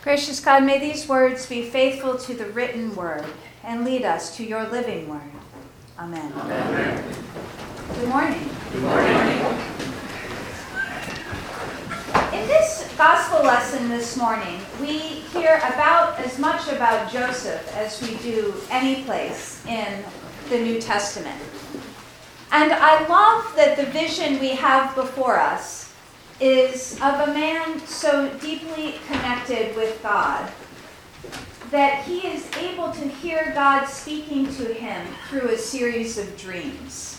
Gracious God, may these words be faithful to the written word and lead us to your living word. Amen. Amen. Good morning. Good morning. In this gospel lesson this morning, we hear about as much about Joseph as we do any place in the New Testament. And I love that the vision we have before us is of a man so deeply connected with God that he is able to hear God speaking to him through a series of dreams.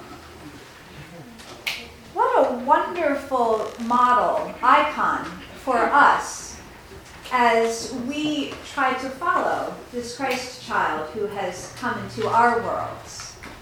What a wonderful model, icon for us as we try to follow this Christ child who has come into our worlds.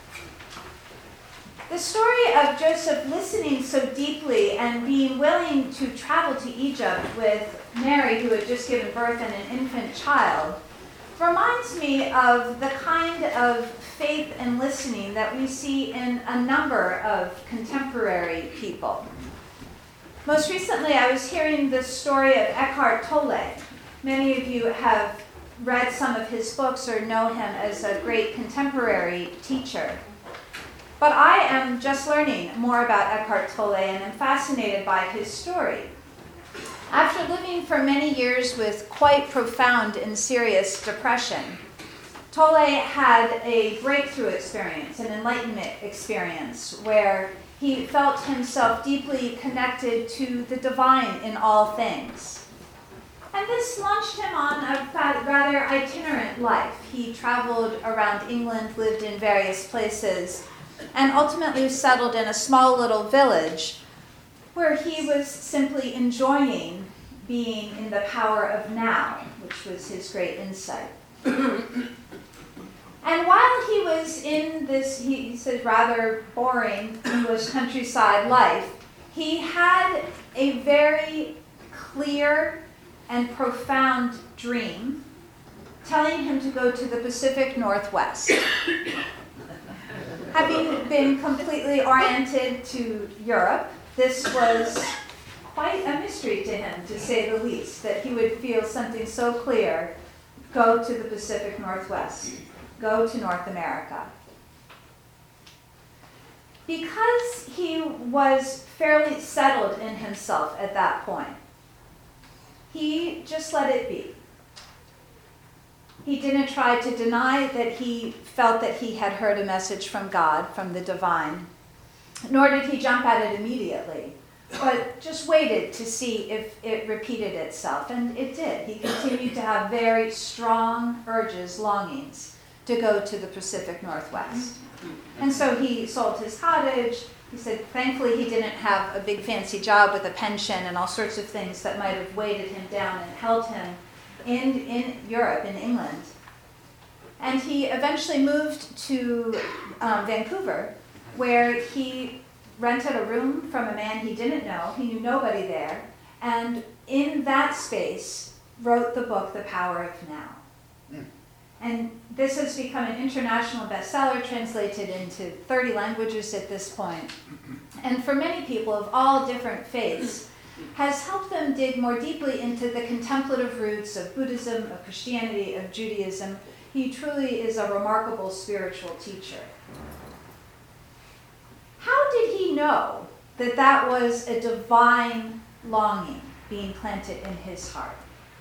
The story of Joseph listening so deeply and being willing to travel to Egypt with Mary, who had just given birth and an infant child, reminds me of the kind of faith and listening that we see in a number of contemporary people. Most recently, I was hearing the story of Eckhart Tolle. Many of you have read some of his books or know him as a great contemporary teacher. But I am just learning more about Eckhart Tolle and am fascinated by his story. After living for many years with quite profound and serious depression, Tolle had a breakthrough experience, an enlightenment experience, where he felt himself deeply connected to the divine in all things. And this launched him on a rather itinerant life. He traveled around England, lived in various places, and ultimately settled in a small little village where he was simply enjoying being in the power of now, which was his great insight. And while he was in this, he said, rather boring English countryside life, he had a very clear and profound dream telling him to go to the Pacific Northwest. Having been completely oriented to Europe, this was quite a mystery to him, to say the least, that he would feel something so clear: go to the Pacific Northwest, go to North America. Because he was fairly settled in himself at that point, he just let it be. He didn't try to deny that he felt that he had heard a message from God, from the divine, nor did he jump at it immediately, but just waited to see if it repeated itself, and it did. He continued to have very strong urges, longings to go to the Pacific Northwest. And so he sold his cottage. He said thankfully he didn't have a big fancy job with a pension and all sorts of things that might have weighted him down and held him in Europe, in England. And he eventually moved to Vancouver, where he rented a room from a man he didn't know. He knew nobody there. And in that space, wrote the book, The Power of Now. And this has become an international bestseller, translated into 30 languages at this point. And for many people of all different faiths, has helped them dig more deeply into the contemplative roots of Buddhism, of Christianity, of Judaism. He truly is a remarkable spiritual teacher. How did he know that that was a divine longing being planted in his heart?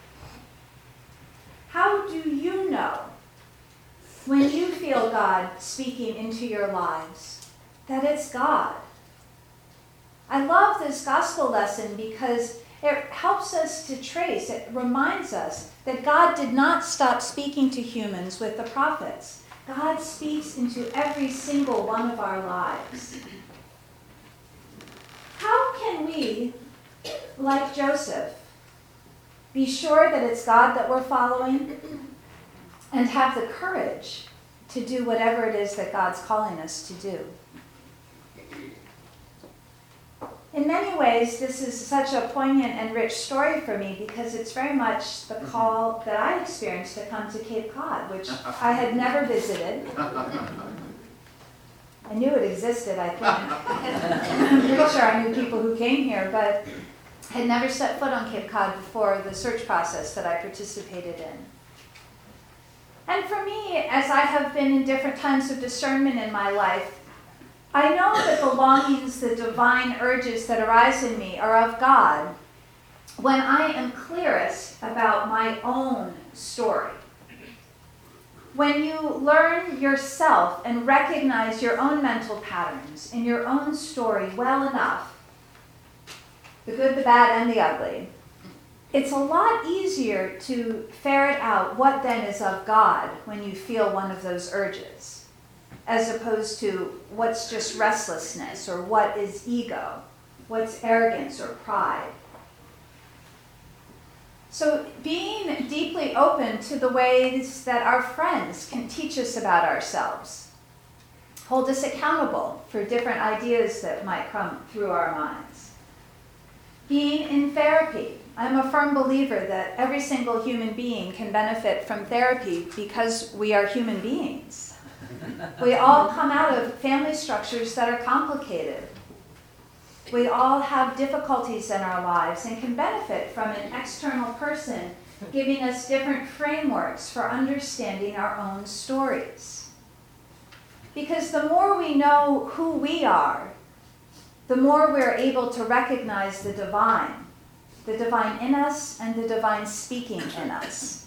How do you know, when you feel God speaking into your lives, that it's God? I love this gospel lesson because it helps us to trace, it reminds us that God did not stop speaking to humans with the prophets. God speaks into every single one of our lives. How can we, like Joseph, be sure that it's God that we're following and have the courage to do whatever it is that God's calling us to do? In many ways, this is such a poignant and rich story for me because it's very much the call that I experienced to come to Cape Cod, which I had never visited. I knew it existed, I think. I'm pretty sure I knew people who came here, but had never set foot on Cape Cod before the search process that I participated in. And for me, as I have been in different times of discernment in my life, I know that the longings, the divine urges that arise in me are of God when I am clearest about my own story. When you learn yourself and recognize your own mental patterns in your own story well enough, the good, the bad, and the ugly, it's a lot easier to ferret out what then is of God when you feel one of those urges, as opposed to what's just restlessness or what is ego, what's arrogance or pride. So being deeply open to the ways that our friends can teach us about ourselves, hold us accountable for different ideas that might come through our minds. Being in therapy. I'm a firm believer that every single human being can benefit from therapy because we are human beings. We all come out of family structures that are complicated. We all have difficulties in our lives and can benefit from an external person giving us different frameworks for understanding our own stories. Because the more we know who we are, the more we're able to recognize the divine in us and the divine speaking in us.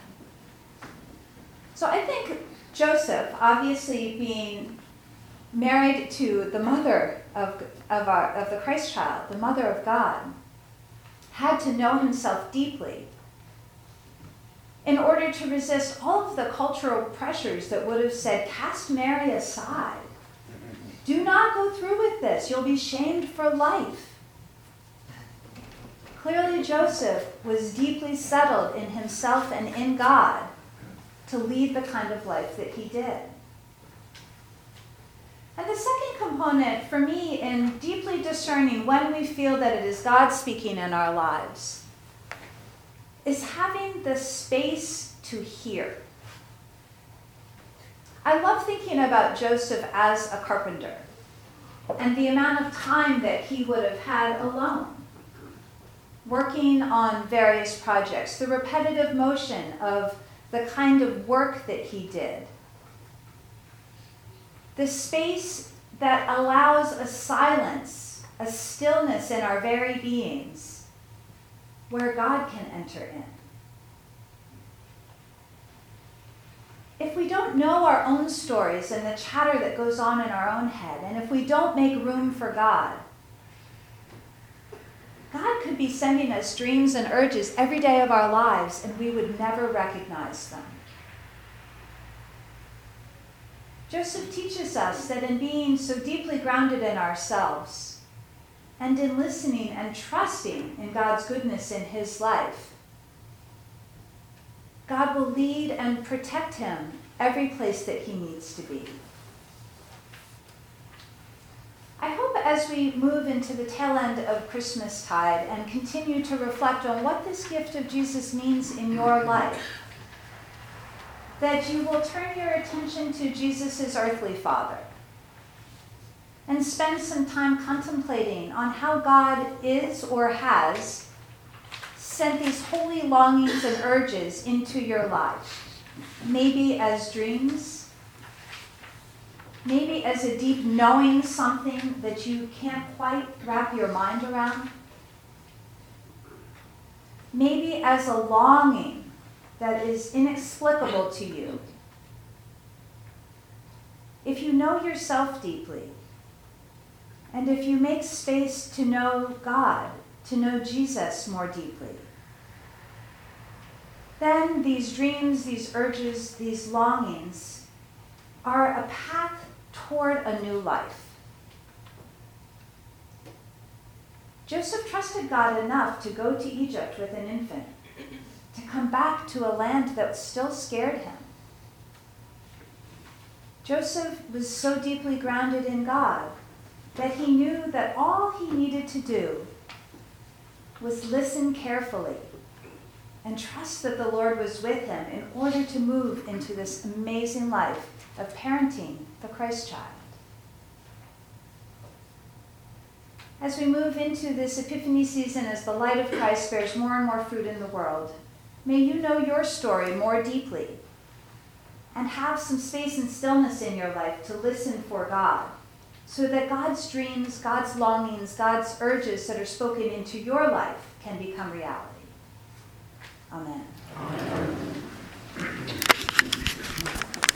So I think Joseph, obviously being married to the mother of the Christ child, the mother of God, had to know himself deeply in order to resist all of the cultural pressures that would have said, cast Mary aside. Do not go through with this. You'll be shamed for life. Clearly, Joseph was deeply settled in himself and in God to lead the kind of life that he did. And the second component for me in deeply discerning when we feel that it is God speaking in our lives is having the space to hear. I love thinking about Joseph as a carpenter and the amount of time that he would have had alone, working on various projects, the repetitive motion of the kind of work that he did, the space that allows a silence, a stillness in our very beings where God can enter in. If we don't know our own stories and the chatter that goes on in our own head, and if we don't make room for God, God could be sending us dreams and urges every day of our lives, and we would never recognize them. Joseph teaches us that in being so deeply grounded in ourselves and in listening and trusting in God's goodness in his life, God will lead and protect him every place that he needs to be. I hope as we move into the tail end of Christmastide and continue to reflect on what this gift of Jesus means in your life, that you will turn your attention to Jesus' earthly father and spend some time contemplating on how God is or has sent these holy longings and urges into your life, maybe as dreams, maybe as a deep knowing something that you can't quite wrap your mind around, maybe as a longing that is inexplicable to you. If you know yourself deeply, and if you make space to know God, to know Jesus more deeply, then these dreams, these urges, these longings are a path toward a new life. Joseph trusted God enough to go to Egypt with an infant, to come back to a land that still scared him. Joseph was so deeply grounded in God that he knew that all he needed to do was listen carefully and trust that the Lord was with him in order to move into this amazing life of parenting the Christ child. As we move into this Epiphany season, as the light of Christ bears more and more fruit in the world, may you know your story more deeply and have some space and stillness in your life to listen for God, so that God's dreams, God's longings, God's urges that are spoken into your life can become reality. Amen. Amen.